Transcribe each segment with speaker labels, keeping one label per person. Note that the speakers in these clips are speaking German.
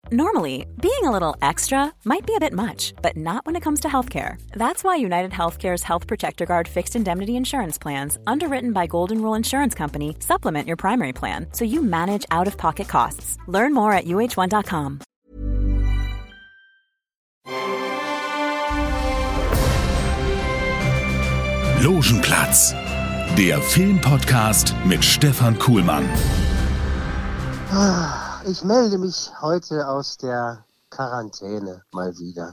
Speaker 1: Normally, being a little extra might be a bit much, but not when it comes to healthcare. That's why United Healthcare's Health Protector Guard fixed indemnity insurance plans, underwritten by Golden Rule Insurance Company, supplement your primary plan so you manage out-of-pocket costs. Learn more at uh1.com.
Speaker 2: Logenplatz, der Filmpodcast mit Stefan Kuhlmann.
Speaker 3: Ich melde mich heute aus der Quarantäne mal wieder.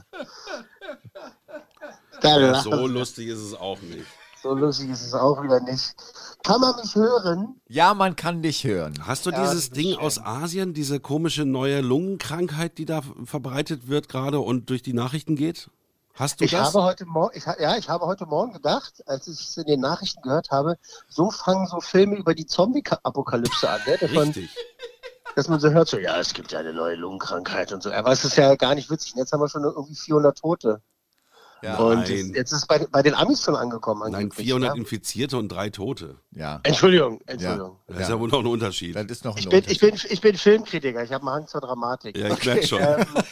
Speaker 4: Ja, so lustig ist es auch nicht.
Speaker 3: So lustig ist es auch wieder nicht. Kann man mich hören?
Speaker 5: Ja, man kann dich hören.
Speaker 4: Hast du dieses Ding aus Asien, diese komische neue Lungenkrankheit, die da verbreitet wird gerade und durch die Nachrichten geht? Hast du das?
Speaker 3: Ich habe heute Morgen gedacht, als ich es in den Nachrichten gehört habe, so fangen so Filme über die Zombie-Apokalypse an. Ne?
Speaker 4: Richtig.
Speaker 3: Dass man so hört, so, ja, es gibt ja eine neue Lungenkrankheit und so. Aber es ist ja gar nicht witzig. Und jetzt haben wir schon irgendwie 400 Tote.
Speaker 5: Ja.
Speaker 3: Und jetzt ist es bei den Amis schon angekommen.
Speaker 4: Nein, 400 Infizierte und 3 Tote.
Speaker 5: Ja.
Speaker 3: Entschuldigung.
Speaker 4: Das ist ja wohl noch ein Unterschied.
Speaker 5: Das ist noch ein Unterschied.
Speaker 3: Ich bin Filmkritiker, ich habe einen Hang zur Dramatik.
Speaker 4: Ja, ich merke schon.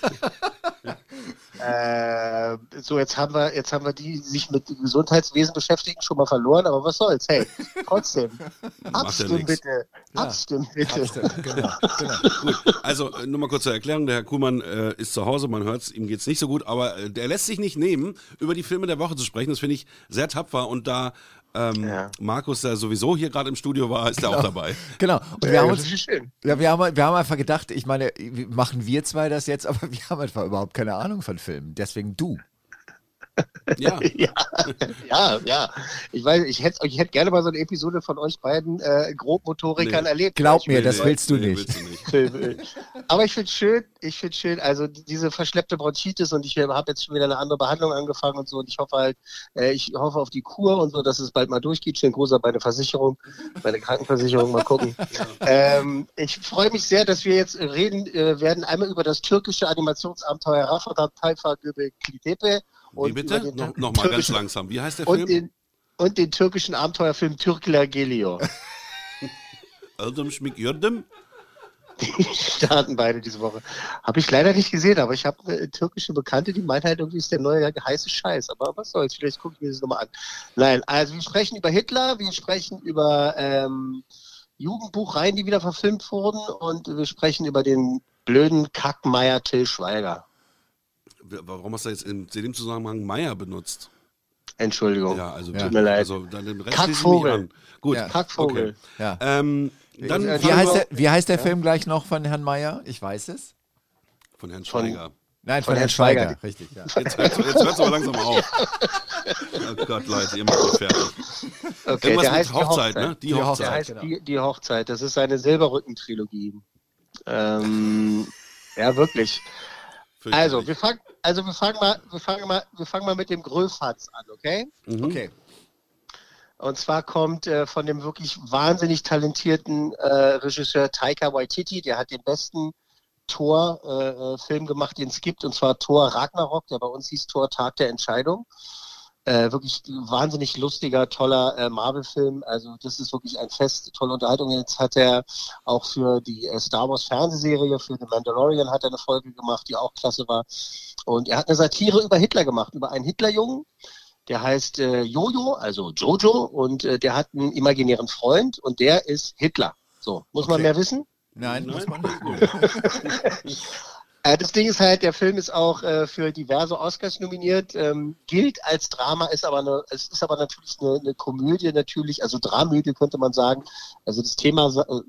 Speaker 3: So, jetzt haben wir die, die sich mit dem Gesundheitswesen beschäftigen, schon mal verloren, aber was soll's? Hey, trotzdem. Abstimmen bitte. Abstimmen bitte.
Speaker 5: Genau.
Speaker 4: Gut, also nur mal kurz zur Erklärung, der Herr Kuhlmann ist zu Hause, man hört's, ihm geht's nicht so gut, aber der lässt sich nicht nehmen, über die Filme der Woche zu sprechen, das finde ich sehr tapfer und da Markus, der sowieso hier gerade im Studio war, ist er auch dabei.
Speaker 5: Genau. Und wir haben
Speaker 3: schön.
Speaker 5: wir haben einfach gedacht, ich meine, machen wir zwei das jetzt, aber wir haben einfach überhaupt keine Ahnung von Filmen. Deswegen du.
Speaker 4: Ja.
Speaker 3: Ja. Ich hätte gerne mal so eine Episode von euch beiden Grobmotorikern erlebt.
Speaker 5: Glaub mir, das willst du nicht.
Speaker 3: Aber ich finde schön, also diese verschleppte Bronchitis und ich habe jetzt schon wieder eine andere Behandlung angefangen und so und ich hoffe auf die Kur und so, dass es bald mal durchgeht. Schönen Gruß an meine Versicherung, meine Krankenversicherung, mal gucken. Ich freue mich sehr, dass wir jetzt reden werden einmal über das türkische Animationsabenteuer Raffadan Tayfa Göbekli Tepe.
Speaker 4: Wie bitte? Nochmal ganz langsam. Wie heißt der Film?
Speaker 3: Und den türkischen Abenteuerfilm Türkler Geliyor.
Speaker 4: Erdem Schmick Jördem?
Speaker 3: Die starten beide diese Woche. Habe ich leider nicht gesehen, aber ich habe eine türkische Bekannte, die meint halt irgendwie, ist der neue heiße Scheiß. Aber was soll's, vielleicht gucke ich mir das nochmal an. Nein, also wir sprechen über Hitler, wir sprechen über Jugendbuchreihen, die wieder verfilmt wurden und wir sprechen über den blöden Kackmeier Till Schweiger.
Speaker 4: Warum hast du jetzt in dem Zusammenhang Meier benutzt?
Speaker 3: Entschuldigung.
Speaker 4: Ja, also
Speaker 3: tut mir leid.
Speaker 4: Also dann den Rest
Speaker 3: Kackvogel.
Speaker 4: an. Gut.
Speaker 3: Ja. Kackvogel.
Speaker 4: Okay.
Speaker 5: Ja.
Speaker 4: Dann
Speaker 5: Wie heißt der Film gleich noch von Herrn Meyer? Ich weiß es.
Speaker 4: Von Herrn Schweiger.
Speaker 5: Nein, von Herrn Schweiger. Richtig, ja.
Speaker 4: Jetzt hört's aber langsam auf. Oh Gott, Leute, ihr macht mich fertig.
Speaker 3: Okay,
Speaker 4: Irgendwas
Speaker 3: der
Speaker 4: mit
Speaker 3: heißt
Speaker 4: Hochzeit, ne? Die
Speaker 3: Der
Speaker 4: Hochzeit.
Speaker 3: heißt die Hochzeit. Das ist eine Silberrücken-Trilogie. Ja, wirklich. Also, wir fangen mal mit dem Gröfatz an, okay?
Speaker 5: Okay.
Speaker 3: Und zwar kommt von dem wirklich wahnsinnig talentierten Regisseur Taika Waititi, der hat den besten Thor-Film gemacht, den es gibt, und zwar Thor Ragnarok, der bei uns hieß Thor Tag der Entscheidung. Wirklich wahnsinnig lustiger, toller Marvel-Film. Also das ist wirklich ein Fest, tolle Unterhaltung. Jetzt hat er auch für die Star Wars Fernsehserie, für The Mandalorian hat er eine Folge gemacht, die auch klasse war. Und er hat eine Satire über Hitler gemacht, über einen Hitlerjungen. Der heißt Jojo, also Jojo, und der hat einen imaginären Freund und der ist Hitler. So, muss man mehr wissen?
Speaker 5: Nein, muss man nicht.
Speaker 3: Das Ding ist halt, der Film ist auch für diverse Oscars nominiert, gilt als Drama, es ist aber natürlich eine Komödie natürlich, also Dramödie könnte man sagen. Also das Thema,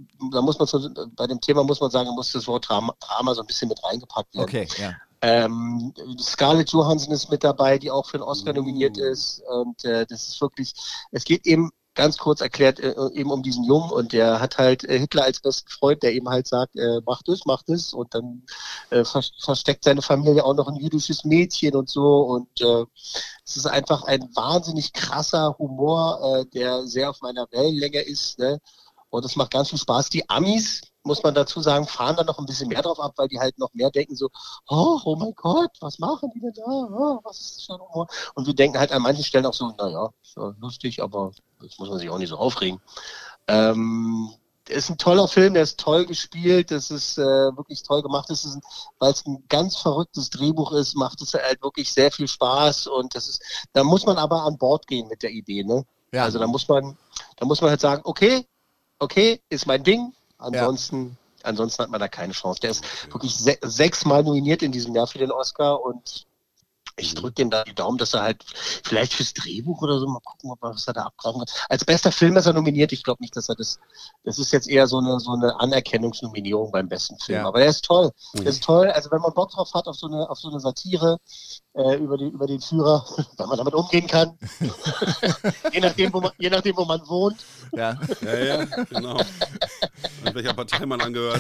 Speaker 3: bei dem Thema muss man sagen, muss das Wort Drama so ein bisschen mit reingepackt werden.
Speaker 5: Okay, ja.
Speaker 3: Scarlett Johansson ist mit dabei, die auch für einen Oscar nominiert ist, und das ist wirklich, es geht eben ganz kurz erklärt eben um diesen Jungen, und der hat halt Hitler als besten Freund, der eben halt sagt, mach das, und dann versteckt seine Familie auch noch ein jüdisches Mädchen und so, und es ist einfach ein wahnsinnig krasser Humor, der sehr auf meiner Wellenlänge ist, ne? Und es macht ganz viel Spaß. Die Amis, muss man dazu sagen, fahren da noch ein bisschen mehr drauf ab, weil die halt noch mehr denken so, oh mein Gott, was machen die denn da? Oh, was ist das für ein Humor? Und wir denken halt an manchen Stellen auch so, naja, ist ja lustig, aber jetzt muss man sich auch nicht so aufregen. ist ein toller Film, der ist toll gespielt, das ist wirklich toll gemacht. Weil es ein ganz verrücktes Drehbuch ist, macht es halt wirklich sehr viel Spaß und da muss man aber an Bord gehen mit der Idee, ne? Ja. Also da muss man halt sagen, okay, ist mein Ding, ansonsten hat man da keine Chance. Der ist wirklich 6-mal nominiert in diesem Jahr für den Oscar und ich drücke dem da die Daumen, dass er halt vielleicht fürs Drehbuch oder so, mal gucken, was er da abgraben kann. Als bester Film ist er nominiert. Ich glaube nicht, dass er das ist jetzt eher so eine Anerkennungsnominierung beim besten Film. Ja. Aber der ist toll. Der ist toll. Also wenn man Bock drauf hat auf so eine Satire über den Führer, wenn man damit umgehen kann. je nachdem, wo man wohnt.
Speaker 4: Ja, genau. An welcher Partei man angehört.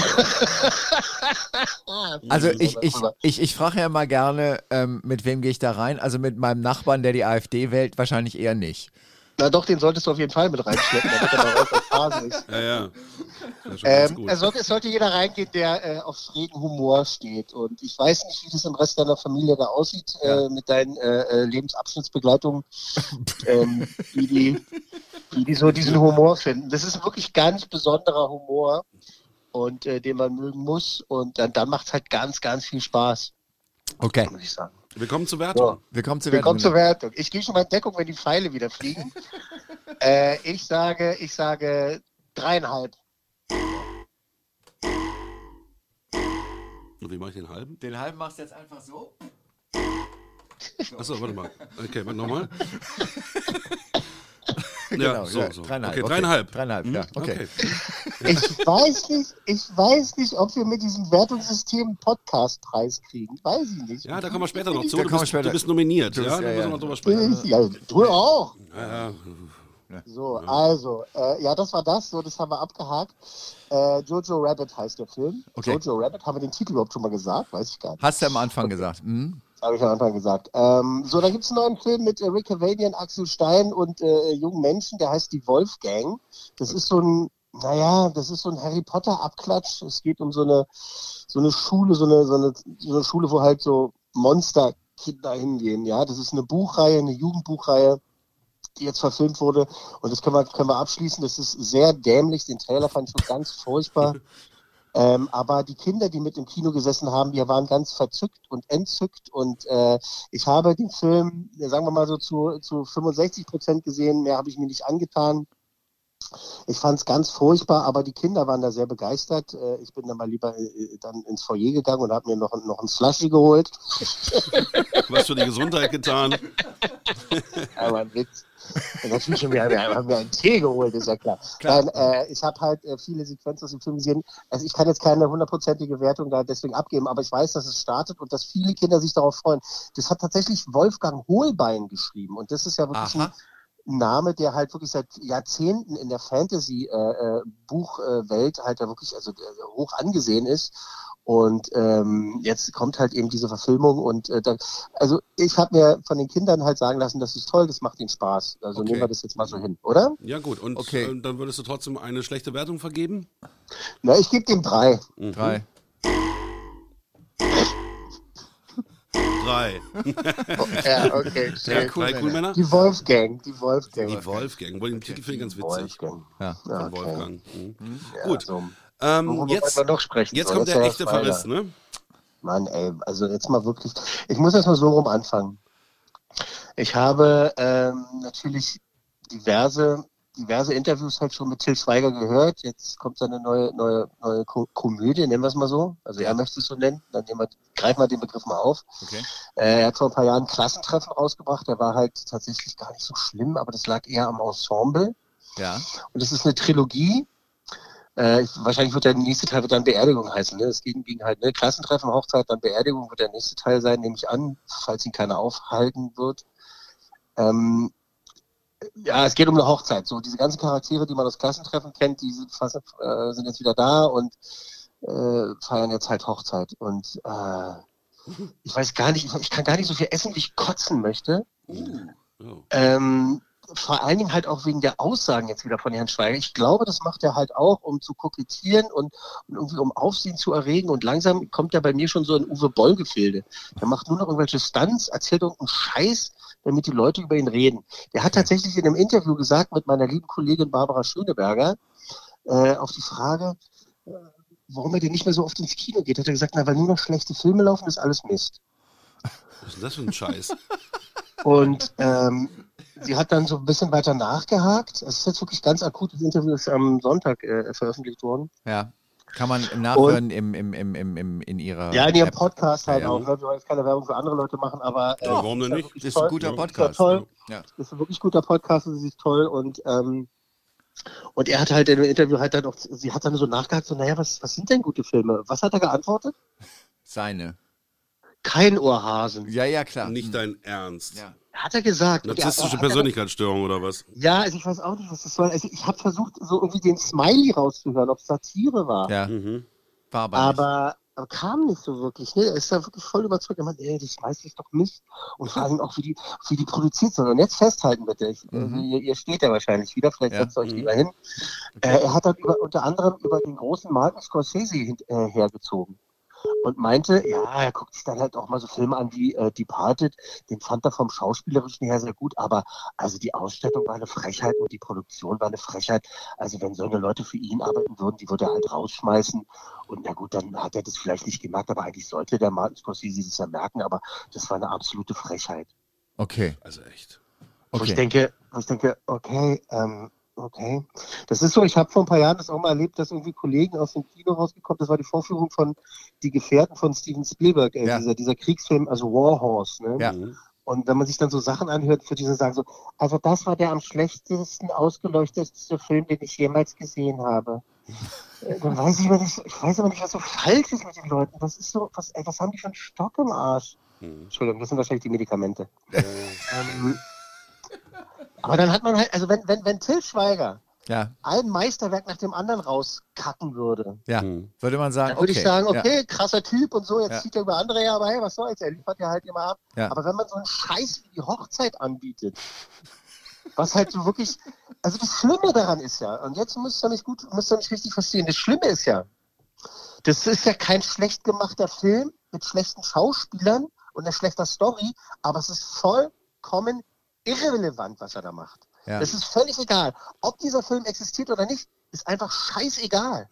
Speaker 5: Also ich frage ja mal gerne, mit wem gehe ich da rein? Also mit meinem Nachbarn, der die AfD wählt, wahrscheinlich eher nicht.
Speaker 3: Na doch, den solltest du auf jeden Fall mit reinschleppen, damit er mal raus auf Phase ist.
Speaker 4: Ja.
Speaker 3: Es sollte jeder reingehen, der auf schrägen Humor steht. Und ich weiß nicht, wie das im Rest deiner Familie da aussieht, mit deinen Lebensabschnittsbegleitungen, die so diesen Humor finden. Das ist wirklich ganz besonderer Humor und den man mögen muss. Und dann macht es halt ganz, ganz viel Spaß.
Speaker 5: Okay.
Speaker 3: Muss ich sagen.
Speaker 4: Willkommen zur Wertung.
Speaker 3: So. Willkommen zur Wertung. Ich gehe schon mal in Deckung, wenn die Pfeile wieder fliegen. Ich sage 3,5.
Speaker 4: Und wie mache ich den halben?
Speaker 5: Den halben machst du jetzt einfach so.
Speaker 4: Achso, warte mal. Okay, warte nochmal.
Speaker 5: Genau,
Speaker 4: so.
Speaker 5: 3,5.
Speaker 4: Okay, 3,5.
Speaker 5: 3,5, ja. Okay.
Speaker 3: Ich weiß nicht, ob wir mit diesem Wertungssystem einen Podcastpreis kriegen. Weiß ich nicht.
Speaker 4: Ja, da kommen wir später noch zu. Du bist nominiert. Da müssen wir noch drüber sprechen.
Speaker 3: Ja, du auch.
Speaker 4: Ja.
Speaker 3: So, also, das war das. So, das haben wir abgehakt. Jojo Rabbit heißt der Film. Okay. Jojo Rabbit, haben wir den Titel überhaupt schon mal gesagt? Weiß ich gar nicht.
Speaker 5: Hast du am Anfang gesagt. Mhm.
Speaker 3: Habe ich am Anfang gesagt. So, da gibt es einen neuen Film mit Rick Cavanian, Axel Stein und jungen Menschen, der heißt Die Wolfgang. Das ist so ein Harry Potter Abklatsch. Es geht um so eine Schule, so eine Schule, wo halt so Monsterkinder hingehen. Ja, das ist eine Buchreihe, eine Jugendbuchreihe, die jetzt verfilmt wurde. Und das können wir abschließen. Das ist sehr dämlich. Den Trailer fand ich schon ganz furchtbar. Aber die Kinder, die mit im Kino gesessen haben, die waren ganz verzückt und entzückt und ich habe den Film, sagen wir mal so zu 65% gesehen, mehr habe ich mir nicht angetan. Ich fand es ganz furchtbar, aber die Kinder waren da sehr begeistert. Ich bin dann mal lieber dann ins Foyer gegangen und habe mir noch ein Slushy geholt.
Speaker 4: Was für die Gesundheit getan.
Speaker 3: Aber ein Witz. Natürlich haben wir einen Tee geholt, ist ja klar. Ich habe halt viele Sequenzen aus dem Film gesehen. Also ich kann jetzt keine 100%ige Wertung da deswegen abgeben, aber ich weiß, dass es startet und dass viele Kinder sich darauf freuen. Das hat tatsächlich Wolfgang Hohlbein geschrieben und das ist ja wirklich ein Name, der halt wirklich seit Jahrzehnten in der Fantasy-Buchwelt halt ja wirklich hoch angesehen ist. Und jetzt kommt halt eben diese Verfilmung und ich habe mir von den Kindern halt sagen lassen, das ist toll, das macht ihnen Spaß. Also nehmen wir das jetzt mal so hin, oder?
Speaker 4: Ja gut, und dann würdest du trotzdem eine schlechte Wertung vergeben?
Speaker 3: Na, ich gebe dem 3.
Speaker 4: 3. 3.
Speaker 3: Ja, okay.
Speaker 4: Ja, cool, Männer.
Speaker 3: Die Wolfgang.
Speaker 4: Wohl, den Titel finde ich ganz witzig.
Speaker 3: Wolfgang.
Speaker 5: Ja.
Speaker 4: Von Wolfgang.
Speaker 3: Ja,
Speaker 4: gut.
Speaker 3: So.
Speaker 4: Jetzt
Speaker 3: Jetzt
Speaker 4: kommt der echte Verriss, ne?
Speaker 3: Mann, ey, also jetzt mal wirklich, ich muss erst mal so rum anfangen. Ich habe natürlich diverse Interviews halt schon mit Til Schweiger gehört. Jetzt kommt seine neue Komödie, nennen wir es mal so. Also er möchte es so nennen. Dann greifen wir den Begriff mal auf. Okay. Er hat vor ein paar Jahren Klassentreffen rausgebracht. Der war halt tatsächlich gar nicht so schlimm, aber das lag eher am Ensemble. Ja. Und es ist eine Trilogie. Wahrscheinlich wird der nächste Teil dann Beerdigung heißen. Ne? Es ging halt, ne? Klassentreffen, Hochzeit, dann Beerdigung wird der nächste Teil sein, nehme ich an, falls ihn keiner aufhalten wird. Es geht um eine Hochzeit. So diese ganzen Charaktere, die man aus Klassentreffen kennt, die sind jetzt wieder da und feiern jetzt halt Hochzeit. Und ich weiß gar nicht, ich kann gar nicht so viel essen, wie ich kotzen möchte. Vor allen Dingen halt auch wegen der Aussagen jetzt wieder von Herrn Schweiger. Ich glaube, das macht er halt auch, um zu kokettieren und irgendwie um Aufsehen zu erregen. Und langsam kommt er bei mir schon so in Uwe Boll-Gefilde. Der macht nur noch irgendwelche Stunts, erzählt irgendeinen Scheiß, damit die Leute über ihn reden. Der hat tatsächlich in einem Interview gesagt mit meiner lieben Kollegin Barbara Schöneberger, auf die Frage, warum er denn nicht mehr so oft ins Kino geht, hat er gesagt, weil nur noch schlechte Filme laufen, ist alles Mist.
Speaker 4: Was ist denn das für ein Scheiß?
Speaker 3: Und sie hat dann so ein bisschen weiter nachgehakt. Es ist jetzt wirklich ganz akut, das Interview ist am Sonntag veröffentlicht worden.
Speaker 5: Ja. Kann man nachhören in ihrer
Speaker 3: Ja, in ihrem Podcast halt
Speaker 5: ja.
Speaker 3: auch. Wir wollen jetzt keine Werbung für andere Leute machen, aber
Speaker 4: warum denn nicht?
Speaker 5: Das ist ein guter Podcast.
Speaker 3: Toll.
Speaker 5: Ja.
Speaker 3: Das ist ein wirklich guter Podcast, das ist toll. Und er hat halt in dem Interview halt dann auch, sie hat dann so nachgehakt, so, naja, was sind denn gute Filme? Was hat er geantwortet?
Speaker 5: Seine.
Speaker 3: Kein Ohrhasen.
Speaker 5: Ja, klar.
Speaker 4: Nicht dein Ernst.
Speaker 5: Ja.
Speaker 3: Hat er gesagt.
Speaker 4: Narzisstische Persönlichkeitsstörung oder was?
Speaker 3: Ja, also ich weiß auch nicht, was das soll. Also ich habe versucht, so irgendwie den Smiley rauszuhören, ob es Satire war.
Speaker 5: Ja. War aber
Speaker 3: kam nicht so wirklich. Ne? Er ist da wirklich voll überzeugt. Er meint, das weiß ich doch Mist. Und vor allem auch, wie die produziert sind. Und jetzt festhalten bitte. Ihr steht ja wahrscheinlich wieder. Vielleicht setzt ihr euch lieber hin. Er hat dann unter anderem über den großen Martin Scorsese hergezogen. Und meinte, ja, er guckt sich dann halt auch mal so Filme an wie Departed, den fand er vom Schauspielerischen her sehr gut, aber also die Ausstattung war eine Frechheit und die Produktion war eine Frechheit. Also wenn so eine Leute für ihn arbeiten würden, die würde er halt rausschmeißen. Und na gut, dann hat er das vielleicht nicht gemerkt, aber eigentlich sollte der Martin Scorsese das ja merken, aber das war eine absolute Frechheit.
Speaker 5: Okay.
Speaker 4: Also echt.
Speaker 3: Wo ich denke, okay. Das ist so, ich habe vor ein paar Jahren das auch mal erlebt, dass irgendwie Kollegen aus dem Kino rausgekommen, das war die Vorführung von Die Gefährten von Steven Spielberg, dieser Kriegsfilm, also War Horse. Ne?
Speaker 5: Ja.
Speaker 3: Und wenn man sich dann so Sachen anhört, für diese sagen so, also das war der am schlechtesten ausgeleuchtetste Film, den ich jemals gesehen habe. Dann weiß ich aber nicht, was so falsch ist mit den Leuten. Das ist so, was haben die für einen Stock im Arsch? Entschuldigung, das sind wahrscheinlich die Medikamente. Aber dann hat man halt, also wenn Til Schweiger ein Meisterwerk nach dem anderen rauskacken würde,
Speaker 5: würde man sagen,
Speaker 3: dann würde ich sagen, krasser Typ und so, jetzt zieht er über andere her, aber hey, was soll's, er liefert ja halt immer ab. Ja. Aber wenn man so einen Scheiß wie die Hochzeit anbietet, was halt so wirklich, also das Schlimme daran ist ja, und jetzt müsst ihr mich richtig verstehen, das Schlimme ist ja, das ist ja kein schlecht gemachter Film mit schlechten Schauspielern und einer schlechter Story, aber es ist vollkommen irrelevant, was er da macht. Ja. Das ist völlig egal. Ob dieser Film existiert oder nicht, ist einfach scheißegal.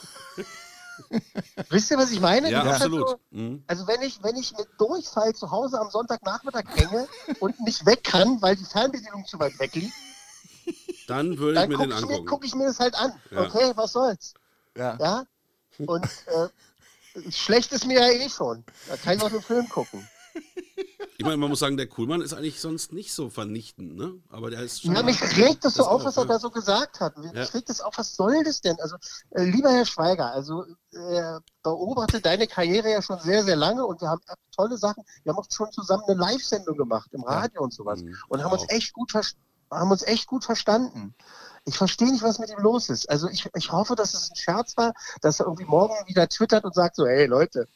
Speaker 3: Wisst ihr, was ich meine?
Speaker 4: Ja, absolut.
Speaker 3: Halt so, also wenn ich mit Durchfall zu Hause am Sonntagnachmittag hänge und nicht weg kann, weil die Fernbedienung zu weit weg liegt,
Speaker 4: dann würde ich mir den angucken.
Speaker 3: Gucke ich mir das halt an. Ja. Okay, was soll's? Ja? Und schlecht ist mir ja eh schon. Da kann ich auch den Film gucken.
Speaker 4: Ich meine, man muss sagen, der Kuhlmann ist eigentlich sonst nicht so vernichtend, ne? Aber der ist schon.
Speaker 3: Ja, mich regt das so auf, was er da so gesagt hat. Mich regt das auf, was soll das denn? Also, lieber Herr Schweiger, also beobachte deine Karriere ja schon sehr, sehr lange und wir haben tolle Sachen. Wir haben auch schon zusammen eine Live-Sendung gemacht im Radio und sowas und haben uns echt gut verstanden. Ich verstehe nicht, was mit ihm los ist. Also ich hoffe, dass es ein Scherz war, dass er irgendwie morgen wieder twittert und sagt so, hey Leute,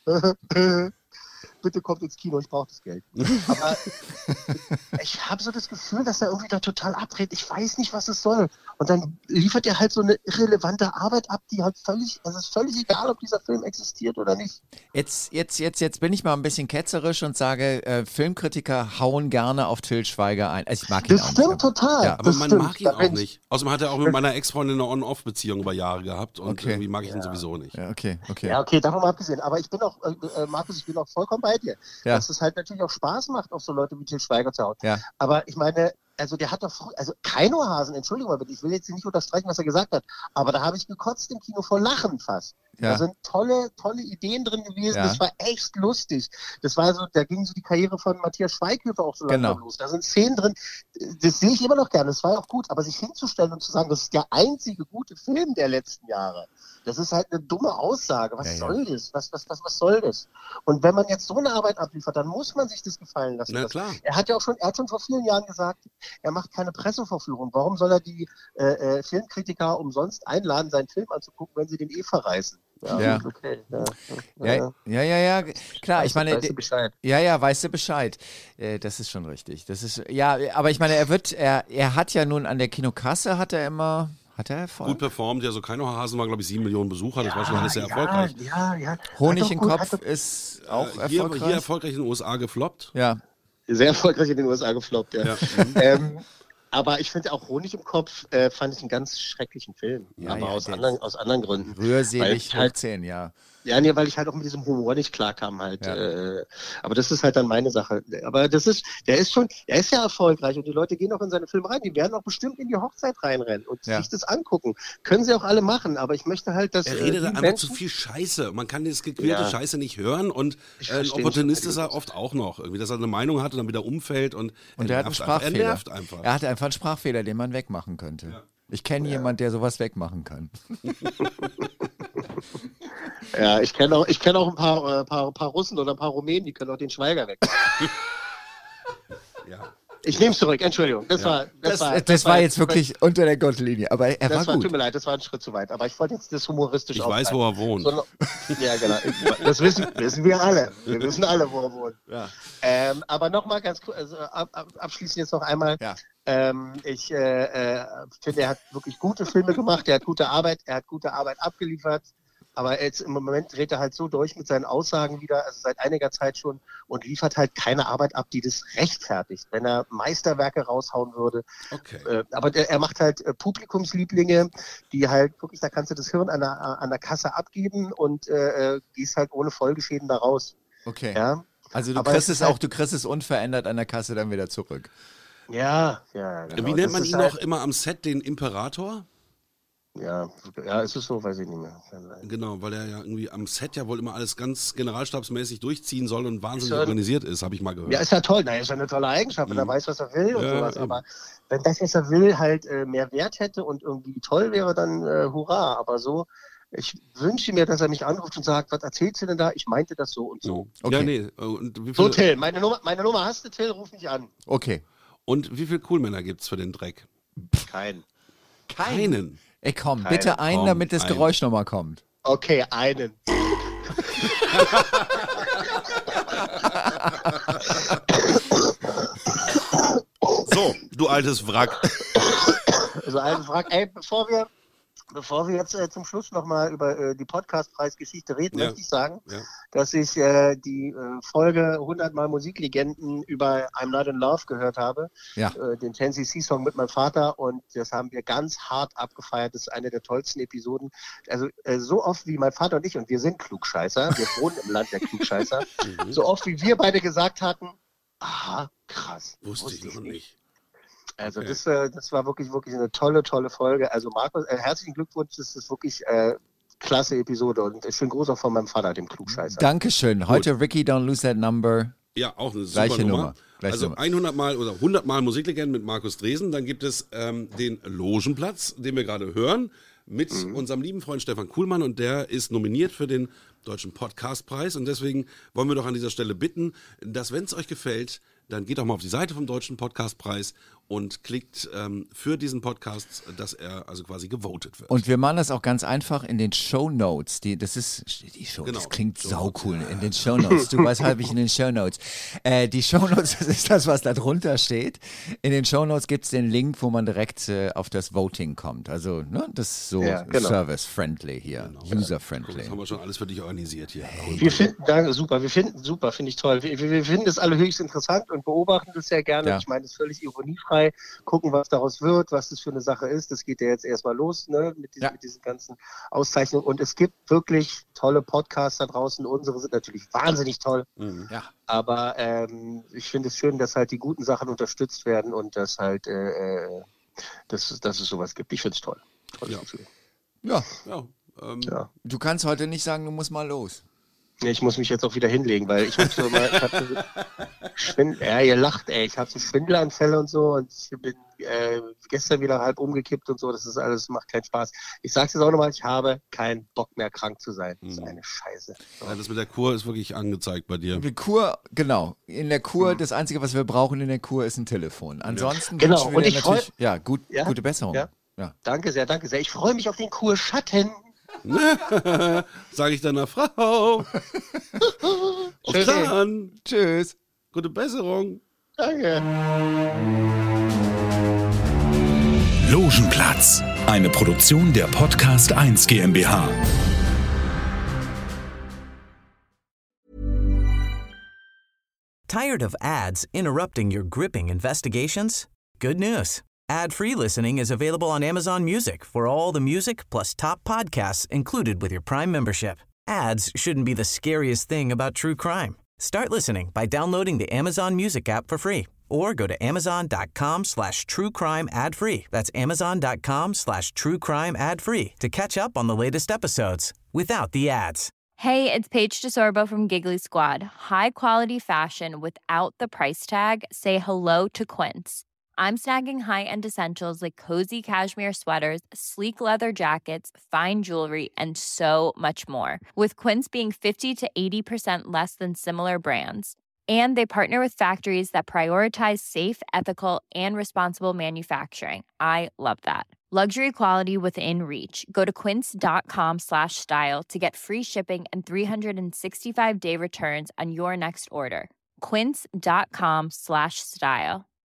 Speaker 3: bitte kommt ins Kino, ich brauche das Geld. Aber ich habe so das Gefühl, dass er irgendwie da total abdreht. Ich weiß nicht, was es soll. Und dann liefert er halt so eine irrelevante Arbeit ab, die halt es ist völlig egal, ob dieser Film existiert oder nicht.
Speaker 5: Jetzt bin ich mal ein bisschen ketzerisch und sage, Filmkritiker hauen gerne auf Til Schweiger ein. Also ich mag ihn
Speaker 3: das
Speaker 5: auch
Speaker 3: stimmt
Speaker 5: nicht,
Speaker 3: total.
Speaker 4: Ja, aber man mag ihn auch nicht. Außerdem hat er auch mit meiner Ex-Freundin eine On-Off-Beziehung über Jahre gehabt und irgendwie mag ich ihn sowieso nicht.
Speaker 5: Ja, okay.
Speaker 3: Ja, okay, davon mal abgesehen. Aber ich bin auch, Markus, ich bin auch vollkommen bei dir. Ja. Dass es halt natürlich auch Spaß macht, auf so Leute wie Til Schweiger zu hauen. Ja. Aber ich meine, also der hat doch Keinohasen, Entschuldigung mal bitte, ich will jetzt nicht unterstreichen, was er gesagt hat, aber da habe ich gekotzt im Kino vor Lachen fast. Ja. Da sind tolle Ideen drin gewesen, das war echt lustig. Das war so, da ging so die Karriere von Matthias Schweighöfer auch so langsam los. Da sind Szenen drin, das sehe ich immer noch gerne, das war auch gut, aber sich hinzustellen und zu sagen, das ist der einzige gute Film der letzten Jahre, das ist halt eine dumme Aussage. Was soll das? Was soll das? Und wenn man jetzt so eine Arbeit abliefert, dann muss man sich das gefallen lassen.
Speaker 4: Na klar.
Speaker 3: Er hat schon vor vielen Jahren gesagt, er macht keine Pressevorführung. Warum soll er die Filmkritiker umsonst einladen, seinen Film anzugucken, wenn sie den verreißen? Ja. Okay.
Speaker 5: Ja, klar. Ich meine,
Speaker 3: weißt du Bescheid?
Speaker 5: Ja, weißt du Bescheid. Das ist schon richtig. Das ist, aber ich meine, er hat ja nun an der Kinokasse, hat er Erfolg?
Speaker 4: Gut performt, ja, so Keinohasen war, glaube ich, 7 Millionen Besucher, das war schon alles sehr erfolgreich.
Speaker 3: Ja.
Speaker 5: Honig im Kopf ist auch erfolgreich.
Speaker 4: Hier erfolgreich in den USA gefloppt.
Speaker 5: Ja.
Speaker 3: Sehr erfolgreich in den USA gefloppt, ja. Aber ich finde auch Honig im Kopf fand ich einen ganz schrecklichen Film.
Speaker 5: Ja,
Speaker 3: aber
Speaker 5: ja,
Speaker 3: aus anderen Gründen.
Speaker 5: Rührselig
Speaker 3: halt,
Speaker 5: 10, ja.
Speaker 3: Ja, nee, weil ich halt auch mit diesem Humor nicht klarkam halt.
Speaker 5: Ja.
Speaker 3: Aber das ist halt dann meine Sache. Aber er ist ja erfolgreich und die Leute gehen auch in seine Filme rein. Die werden auch bestimmt in die Hochzeit reinrennen und sich das angucken. Können sie auch alle machen, aber ich möchte halt, dass
Speaker 4: er redet einfach zu viel Scheiße. Man kann das gequälte Scheiße nicht hören und ein Opportunist ist er oft auch noch. Irgendwie, dass er eine Meinung hat und dann wieder umfällt und
Speaker 5: er hat einen Sprachfehler.
Speaker 4: Er nervt einfach.
Speaker 5: Er hat einfach einen Sprachfehler, den man wegmachen könnte. Ja. Ich kenne jemanden, der sowas wegmachen kann.
Speaker 3: Ja, ich kenne auch ein paar Russen oder ein paar Rumänen, die können auch den Schweiger weg.
Speaker 4: Ja.
Speaker 3: Ich nehme es zurück, Entschuldigung. Das
Speaker 5: war jetzt wirklich unter der Gürtellinie, aber er war gut.
Speaker 3: Tut mir leid, das war ein Schritt zu weit, aber ich wollte jetzt das humoristisch
Speaker 4: aufgreifen. Ich weiß, wo er wohnt.
Speaker 3: Ja, genau. Das wissen wir alle. Wir wissen alle, wo er wohnt. Ja. Aber nochmal ganz kurz, also abschließend jetzt noch einmal. Ja. Ich finde, er hat wirklich gute Filme gemacht, er hat gute Arbeit abgeliefert. Aber jetzt im Moment dreht er halt so durch mit seinen Aussagen wieder, also seit einiger Zeit schon, und liefert halt keine Arbeit ab, die das rechtfertigt, wenn er Meisterwerke raushauen würde. Okay. Aber er macht halt Publikumslieblinge, die halt wirklich, da kannst du das Hirn an der Kasse abgeben und gehst halt ohne Folgeschäden da raus.
Speaker 5: Okay.
Speaker 3: Ja?
Speaker 5: Also du kriegst es unverändert an der Kasse dann wieder zurück.
Speaker 3: Ja, genau.
Speaker 4: Wie nennt man ihn noch immer am Set, den Imperator?
Speaker 3: Ja, ist es so, weiß ich nicht mehr.
Speaker 4: Genau, weil er ja irgendwie am Set ja wohl immer alles ganz generalstabsmäßig durchziehen soll und wahnsinnig organisiert ist, habe ich mal gehört.
Speaker 3: Ja, ist ja toll. Ist ja eine tolle Eigenschaft, wenn er weiß, was er will und sowas. Eben. Aber wenn das, was er will, halt mehr Wert hätte und irgendwie toll wäre, dann hurra. Aber so, ich wünsche mir, dass er mich anruft und sagt, was erzählst du denn da? Ich meinte das so und so.
Speaker 5: Okay.
Speaker 4: Ja, nee. Und wie
Speaker 3: so, Till, meine Nummer hast du, Till, ruf mich an.
Speaker 5: Okay.
Speaker 4: Und wie viele Coolmänner gibt's für den Dreck?
Speaker 3: Keinen?
Speaker 5: Ey, komm, bitte einen, damit das Geräusch nochmal kommt.
Speaker 3: Okay, einen.
Speaker 4: So, du altes Wrack.
Speaker 3: Also altes Wrack. Ey, bevor wir jetzt zum Schluss nochmal über die Podcast-Preisgeschichte reden, möchte ich sagen, dass ich die Folge 100 Mal Musiklegenden über I'm Not in Love gehört habe, den 10cc-Song mit meinem Vater, und das haben wir ganz hart abgefeiert. Das ist eine der tollsten Episoden. Also so oft wie mein Vater und ich, und wir sind Klugscheißer, wir wohnen im Land der Klugscheißer, so oft wie wir beide gesagt hatten, aha, krass.
Speaker 4: Wusste ich noch nicht.
Speaker 3: Also das war wirklich eine tolle Folge. Also Markus, herzlichen Glückwunsch, das ist wirklich klasse Episode und schönen Gruß auch von meinem Vater, dem Klugscheißer.
Speaker 5: Dankeschön. Heute Ricky, don't lose that number.
Speaker 4: Ja, auch eine super Nummer. Also 100 Mal oder 100 Mal Musiklegenden mit Markus Dresen. Dann gibt es den Logenplatz, den wir gerade hören, mit unserem lieben Freund Stefan Kuhlmann, und der ist nominiert für den Deutschen Podcastpreis, und deswegen wollen wir doch an dieser Stelle bitten, dass, wenn es euch gefällt, dann geht doch mal auf die Seite vom Deutschen Podcastpreis und klickt für diesen Podcast, dass er also quasi gewotet wird.
Speaker 5: Und wir machen das auch ganz einfach in den Shownotes. Das klingt saucool. In den Shownotes. Du weißt halb ich in den Shownotes. Die Shownotes, das ist das, was da drunter steht. In den Shownotes gibt es den Link, wo man direkt auf das Voting kommt. Also, das ist so service-friendly hier, user-friendly.
Speaker 4: Das haben wir schon alles für dich organisiert hier.
Speaker 3: Wir finden, super, finde ich toll. Wir finden das alle höchst interessant und beobachten das sehr gerne. Ja. Ich meine, das ist völlig ironiefrei. Gucken, was daraus wird, was das für eine Sache ist. Das geht ja jetzt erstmal los, ne, mit diesen ganzen Auszeichnungen. Und es gibt wirklich tolle Podcasts da draußen. Unsere sind natürlich wahnsinnig toll.
Speaker 5: Ja.
Speaker 3: Aber ich finde es schön, dass halt die guten Sachen unterstützt werden und dass halt dass es sowas gibt. Ich finde es toll. Tolles Gefühl.
Speaker 5: Ja. Du kannst heute nicht sagen, du musst mal los.
Speaker 3: Ich muss mich jetzt auch wieder hinlegen, weil ich habe so mal, ihr lacht, ey, ich habe so Schwindelanfälle und so, und ich bin gestern wieder halb umgekippt und so, das ist alles, macht keinen Spaß. Ich sag's jetzt auch nochmal, ich habe keinen Bock mehr, krank zu sein. Das ist eine Scheiße. So.
Speaker 4: Ja, das mit der Kur ist wirklich angezeigt bei dir.
Speaker 5: Die Kur, genau. In der Kur, das Einzige, was wir brauchen in der Kur, ist ein Telefon. Ansonsten
Speaker 3: wünschen wir dir natürlich,
Speaker 5: gute Besserung.
Speaker 3: Ja. Danke sehr. Ich freue mich auf den Kurschatten.
Speaker 4: Sag ich deiner Frau. Auf dann.
Speaker 5: Tschüss.
Speaker 4: Gute Besserung.
Speaker 3: Danke.
Speaker 2: Logenplatz, eine Produktion der Podcast 1 GmbH.
Speaker 6: Tired of ads interrupting your gripping investigations? Good news. Ad-free listening is available on Amazon Music for all the music plus top podcasts included with your Prime membership. Ads shouldn't be the scariest thing about true crime. Start listening by downloading the Amazon Music app for free or go to amazon.com/truecrime ad-free. That's amazon.com/truecrime ad-free to catch up on the latest episodes without the ads.
Speaker 7: Hey, it's Paige DeSorbo from Giggly Squad. High quality fashion without the price tag. Say hello to Quince. I'm snagging high-end essentials like cozy cashmere sweaters, sleek leather jackets, fine jewelry, and so much more. With Quince being 50 to 80% less than similar brands. And they partner with factories that prioritize safe, ethical, and responsible manufacturing. I love that. Luxury quality within reach. Go to quince.com/style to get free shipping and 365-day returns on your next order. Quince.com/style.